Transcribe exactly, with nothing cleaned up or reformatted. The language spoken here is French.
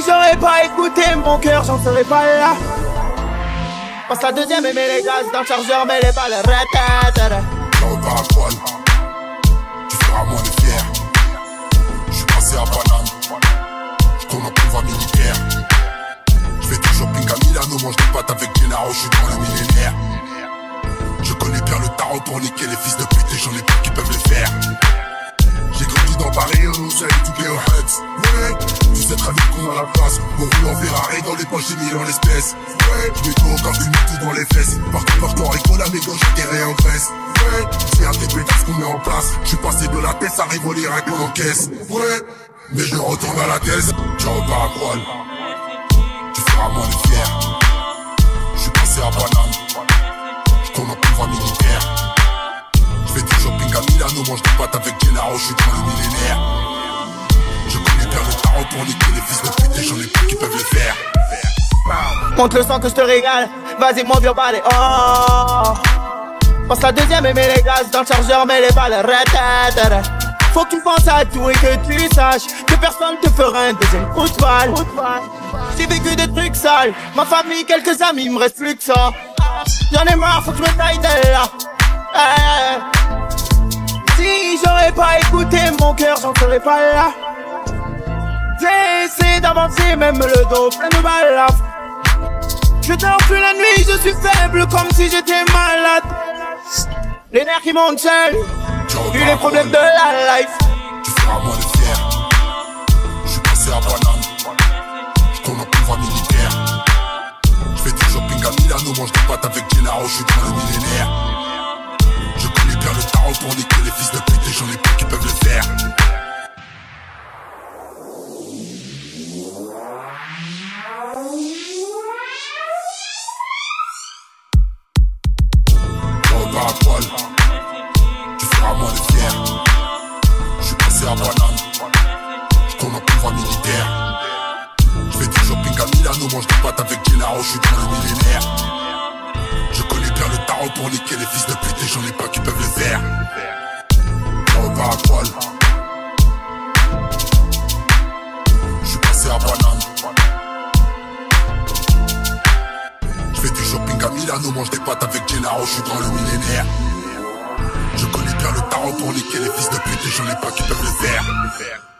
j'aurais pas écouté mon cœur, j'en serais pas là. Passe la deuxième et mets les gaz dans le chargeur, mets les balles. J'en repars à poil, tu feras moins de fier. J'suis passé à Paname, j'tourne en convoi militaire. J'fais du shopping à Milano, mange des pâtes avec Gennaro, j'suis dans le millénaire. Je connais bien le tarot pour niquer les fils de pute et j'en ai pas qui peuvent le faire. J'ai grandi dans Paris, on nous a éduqués aux huts. Ouais, tu sais très vite qu'on a la place. On roule en Ferrari dans les poches, j'ai mis en l'espèce. Ouais, je mets tout quand je mets tout dans les fesses. Partout, partout, en rigole, à mes gauches, j'atterrais en Grèce. Ouais, c'est un des pétasses qu'on met en place. J'suis passé de la tête à Rivoli, rien qu'on encaisse. Ouais, mais je retourne à la thèse. J'en repars à poil, tu feras moins de fier. J'suis passé à Paname, j'tourne en convoi militaire. J'fais du shopping à Milano, mange des pâtes avec Gennaro, j'suis dans le millénaire. Je connais bien le tarot pour niquer les fils de pute et j'en ai plus qui peuvent le faire. Monte le sang que je te régale, vas-y move your body, oh. Passe la deuxième et mets les gaz dans le chargeur, mets les balles. Faut que tu penses à tout et que tu saches que personne te fera un deuxième coup de balle. J'ai vécu des trucs sales, ma famille, quelques amis, il me reste plus que ça. J'en ai marre, faut que je me taille de là. Si j'aurais pas écouté mon cœur, j'en serais pas là. J'ai essayé d'avancer, même le dos plein de balles. Je dors plus la nuit, je suis faible comme si j'étais malade. Les nerfs qui montent seuls, vu les problèmes de la life. Tu feras moins de fier. J'suis passé à Paname, j'tourne en convoi militaire. J'fais du shopping à Milano, mange des pâtes avec Gennaro, j'suis dans le millénaire. Je connais bien le tarot pour niquer les fils de pute et j'en ai plus qui peuvent le faire. J'en repars à poil, tu feras moins de fier. J'suis passé à Paname, j'tourne en convoi militaire. J'fais du shopping à Milano, mange des pâtes avec Gennaro, j'suis dans le millénaire. Je connais bien le tarot pour niquer les fils de pute et j'en ai pas qui peuvent le faire. J'en repars à poil, j'suis passé à Paname. J'fais du shopping à Milano, mange des pâtes avec Gennaro, j'suis dans le millénaire. Je connais bien le tarot pour niquer les fils de pute et j'en ai pas qui peuvent le faire.